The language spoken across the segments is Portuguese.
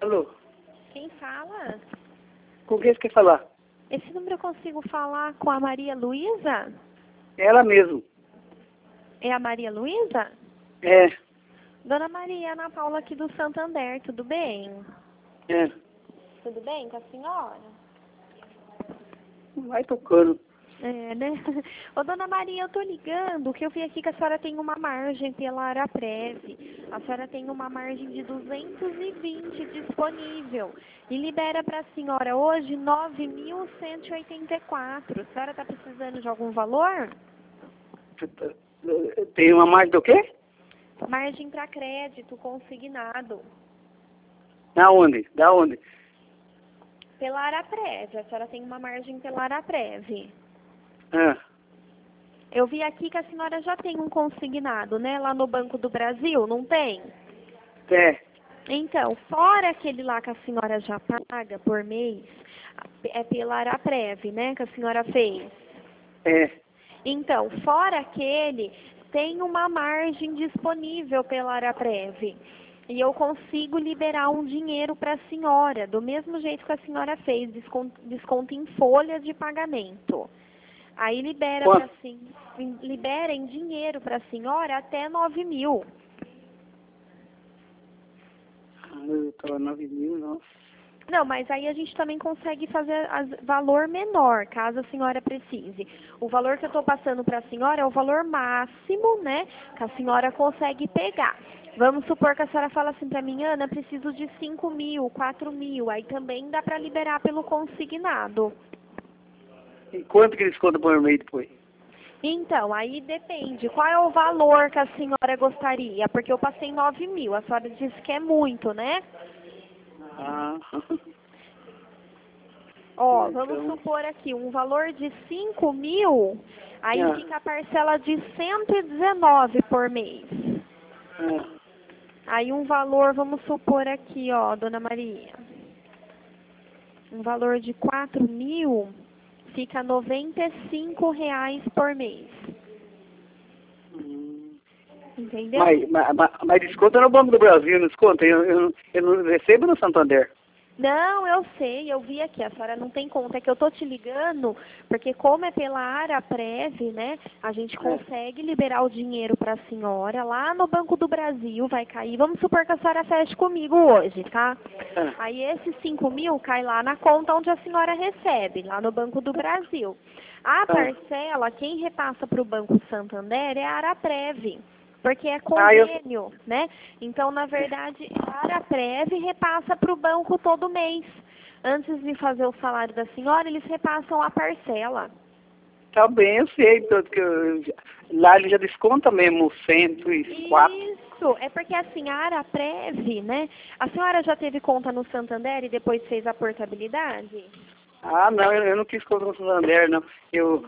Alô? Quem fala? Com quem você quer falar? Esse número eu consigo falar com a Maria Luísa? Ela mesmo. É a Maria Luísa? É. Dona Maria, Ana Paula aqui do Santander, tudo bem? É. Tudo bem com a senhora? Vai tocando. É, né? Ô, Dona Maria, eu tô ligando que eu vi aqui que a senhora tem uma margem pela Araprev. A senhora tem uma margem de 220 disponível. E libera para a senhora hoje 9.184. A senhora tá precisando de algum valor? Tem uma margem do quê? Margem para crédito consignado. Da onde? Da onde? Pela Araprev. A senhora tem uma margem pela Araprev. Ah, Eu vi aqui que a senhora já tem um consignado, né? Lá no Banco do Brasil, não tem? é. Então, fora aquele lá que a senhora já paga por mês, é pela Araprev, né? Que a senhora fez. É. Então, fora aquele, tem uma margem disponível pela Araprev. E eu consigo liberar um dinheiro para a senhora, do mesmo jeito que a senhora fez, desconto em folha de pagamento. Aí libera Quanto? libera em dinheiro para a senhora até 9.000. Eu tava 9.000, não. Não, mas aí a gente também consegue fazer valor menor, caso a senhora precise. O valor que eu estou passando para a senhora é o valor máximo, né, que a senhora consegue pegar. Vamos supor que a senhora fala assim para mim, Ana, preciso de 5.000, 4.000. Aí também dá para liberar pelo consignado. E quanto que eles contam por mês depois? Então, aí depende. Qual é o valor que a senhora gostaria? Porque eu passei 9.000. A senhora disse que é muito, né? Ah. Ó, Então, vamos supor aqui, um valor de 5.000, aí Ah. fica a parcela de 119 por mês. ah. Aí um valor, vamos supor aqui, ó, Dona Maria. Um valor de 4.000, fica R$ 95 por mês. Entendeu? Mas desconta no Banco do Brasil, não desconta? Eu não recebo no Santander. Não, eu sei, eu vi aqui, a senhora não tem conta, é que eu tô te ligando, porque como é pela Araprev, né, a gente consegue liberar o dinheiro para a senhora lá no Banco do Brasil, vai cair, vamos supor que a senhora feche comigo hoje, tá? Aí esses 5.000 cai lá na conta onde a senhora recebe, lá no Banco do Brasil. A parcela, quem repassa para o Banco Santander é a Araprev. Porque é convênio, né? Então, na verdade, a Araprev repassa para o banco todo mês. Antes de fazer o salário da senhora, eles repassam a parcela. Tá bem, eu sei. Lá ele já desconta mesmo 104. Isso, é porque assim, a Araprev, né? A senhora já teve conta no Santander e depois fez a portabilidade? Ah, não, eu não quis conta no Santander, não. Eu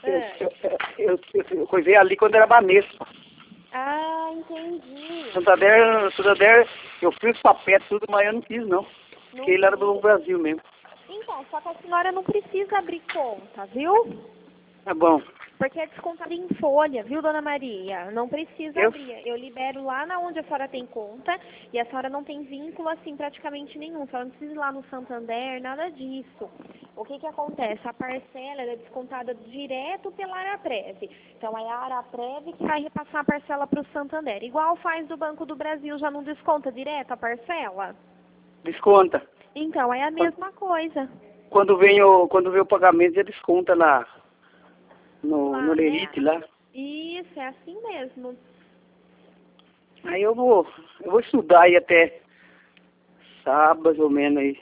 coisei ali quando era Banespa. Ah, entendi. Santander, eu fiz os papéis tudo, mas eu não quis, não. Fiquei lá no Brasil mesmo. Então, só que a senhora não precisa abrir conta, viu? Tá bom. Porque é descontado em folha, viu, Dona Maria? Não precisa abrir. Eu libero lá na onde a senhora tem conta e a senhora não tem vínculo, assim, praticamente nenhum. A senhora não precisa ir lá no Santander, nada disso. O que acontece? A parcela é descontada direto pela Araprev. Então, é a Araprev que vai repassar a parcela para o Santander. Igual faz do Banco do Brasil, já não desconta direto a parcela? Desconta. Então, é a mesma coisa. Quando vem o pagamento, já desconta lá. No Lerite, lá. Isso, é assim mesmo. Aí eu vou estudar aí até sábado, mais ou menos aí.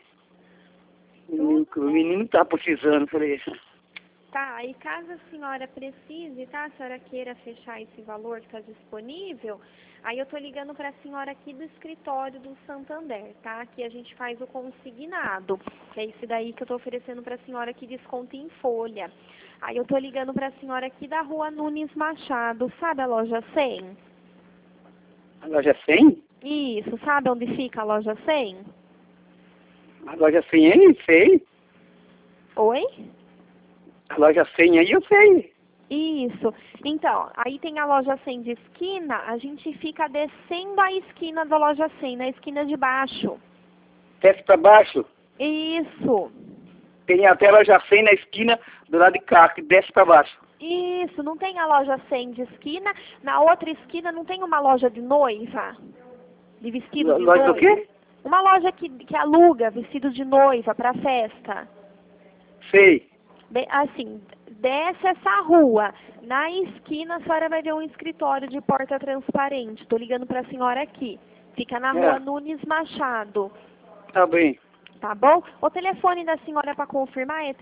O menino tá precisando, falei. Tá, e caso a senhora precise, tá? A senhora queira fechar esse valor que está disponível, aí eu tô ligando para a senhora aqui do escritório do Santander, tá? Aqui a gente faz o consignado, que é esse daí que eu tô oferecendo para a senhora que desconta em folha. Aí eu tô ligando para a senhora aqui da Rua Nunes Machado, sabe a loja 100? A loja 100? Isso, sabe onde fica a loja 100? A loja 100 aí, sei. Oi? A loja 100 aí eu sei. Isso. Então, aí tem a loja 100 de esquina, a gente fica descendo a esquina da loja 100, na esquina de baixo. Desce pra baixo. Isso. Tem até loja 100 na esquina do lado de cá, que desce pra baixo. Isso, não tem a loja 100 de esquina. Na outra esquina não tem uma loja de noiva? De vestido de Loja noiva? do quê? Uma loja que aluga vestido de noiva para festa. Sei. Assim, desce essa rua. Na esquina a senhora vai ver um escritório de porta transparente. Estou ligando para a senhora aqui. Fica na rua Nunes Machado. Tá bem. Tá bom? O telefone da senhora para confirmar é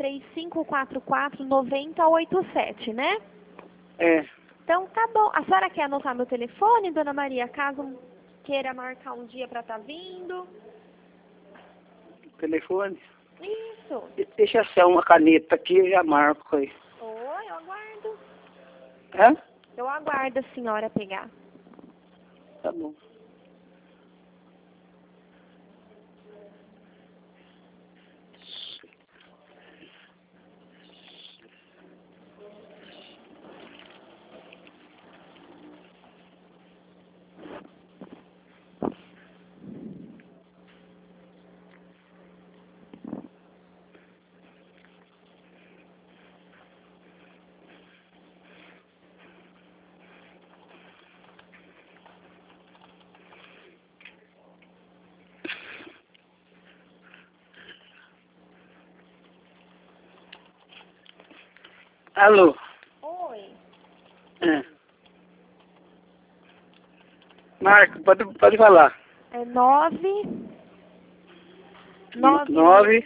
3544-9087, né? É. Então tá bom. A senhora quer anotar meu telefone, dona Maria, caso queira marcar um dia para estar vindo? Telefone. Isso. Deixa só uma caneta aqui, eu já marco aí. Oi, eu aguardo. Hã? Eu aguardo a senhora pegar. Tá bom. Alô? Oi. É. Marco, pode falar. É 9 9,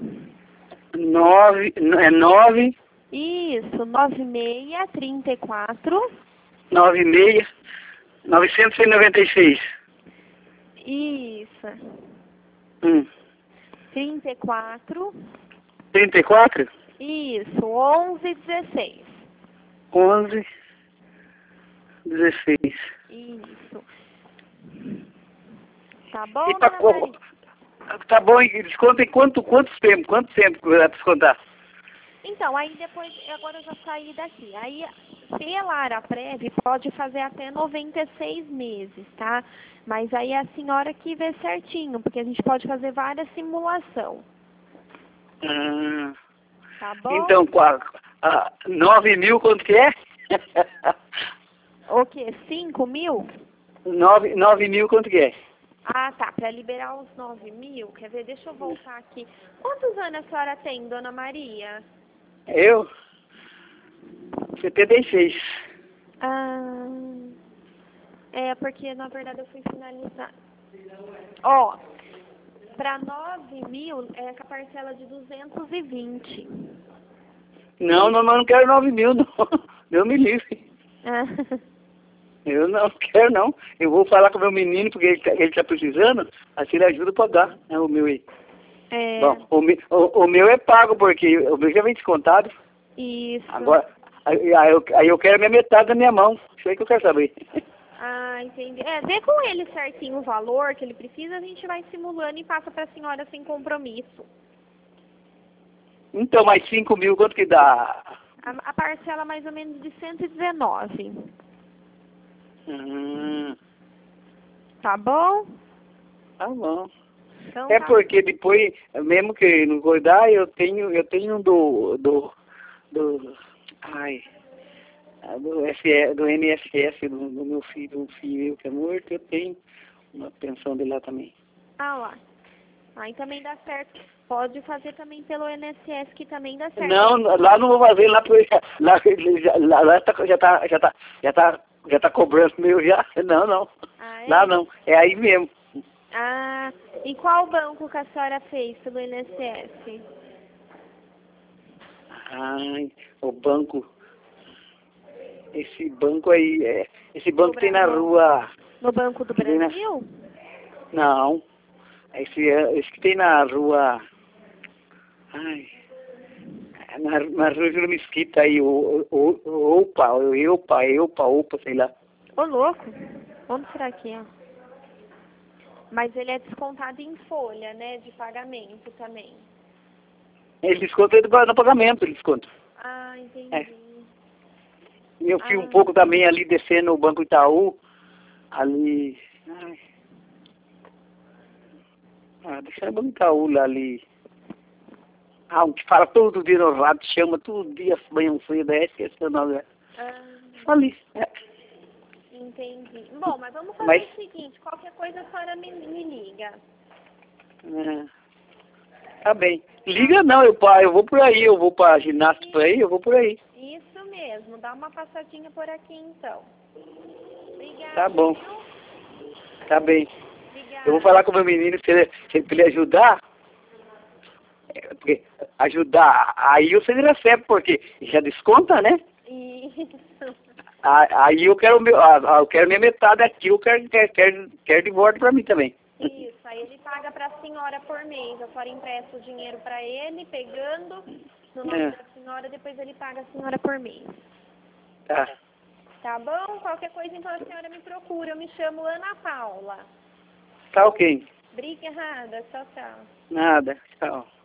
9, é 9, Isso, 9634. 96, 996. Isso. 34. 34, Isso, 1116. 11, 16. Isso. Tá bom, E pra, dona Maria? tá bom, e desconta em quanto tempo que vai descontar? Então, aí depois, agora eu já saí daqui. Aí, pela Araprev, pode fazer até 96 meses, tá? Mas aí é a senhora que vê certinho, porque a gente pode fazer várias simulação. Ah, Tá bom? então, 9 mil, quanto que é? O quê? 5 mil? 9 mil, quanto que é? Ah, tá. Para liberar os 9 mil, quer ver? Deixa eu voltar aqui. Quantos anos a senhora tem, dona Maria? Eu? 76. Ah, porque na verdade eu fui finalizar. Ó, para 9 mil é com a parcela de 220. Não quero 9 mil, não. Deus me livre. Ah, Eu não quero, não. Eu vou falar com o meu menino, porque ele tá precisando, assim ele ajuda a pagar, né, o meu aí. Bom, o meu é pago, porque o meu já vem descontado. Isso. Agora, aí eu quero a minha metade da minha mão. Isso aí que eu quero saber. Ah, entendi. Vê com ele certinho o valor que ele precisa, a gente vai simulando e passa para a senhora sem compromisso. Então, mais 5 mil, quanto que dá? A parcela mais ou menos de 119. Tá bom? Tá bom. Então, É tá. porque depois, mesmo que não cuidar, eu tenho ai, do NSS, do meu filho, um filho que é morto, eu tenho uma pensão dele lá também. Ah lá. Aí também dá certo. Pode fazer também pelo INSS que também dá certo. Não, lá não vou fazer, lá já tá cobrando meu já. Não. Ah, é? Lá não, é aí mesmo. Ah, e qual banco que a senhora fez pelo INSS? Ai, o banco. Esse banco aí, esse banco tem na rua. No Banco do Brasil? Não. Esse que tem na rua. Ai. Na rua Júlio Mesquita aí, Opa, sei lá. Ô, louco. Onde será que é? Mas ele é descontado em folha, né? De pagamento também. Ele desconta no pagamento, ele desconta. Ah, entendi. É. E eu fui um pouco também ali descendo o Banco Itaú. Ali. Ai. Ah, deixa eu bancar o lá ali. Ah, um que fala todo dia no rádio, chama todo dia, manhã cedo, esqueci o nome. Ali. Entendi. Bom, mas vamos fazer o seguinte, qualquer coisa a senhora me liga. Tá bem. Liga não, eu vou por aí, eu vou pra ginástica por aí, eu vou por aí. Isso mesmo, dá uma passadinha por aqui então. Obrigada. Tá bom. Tá bem. Obrigada. Eu vou falar com o meu menino se ele ajudar. Porque ajudar, aí você recebe, porque já desconta, né? Isso. Aí eu quero eu quero minha metade aqui, eu quero de volta pra mim também. Isso, aí ele paga pra senhora por mês. A senhora empresta o dinheiro pra ele, pegando no nome da senhora, depois ele paga a senhora por mês. Tá. Tá bom? Qualquer coisa então a senhora me procura. Eu me chamo Ana Paula. Tá ok. Obrigada, tchau, tchau. Nada, tchau.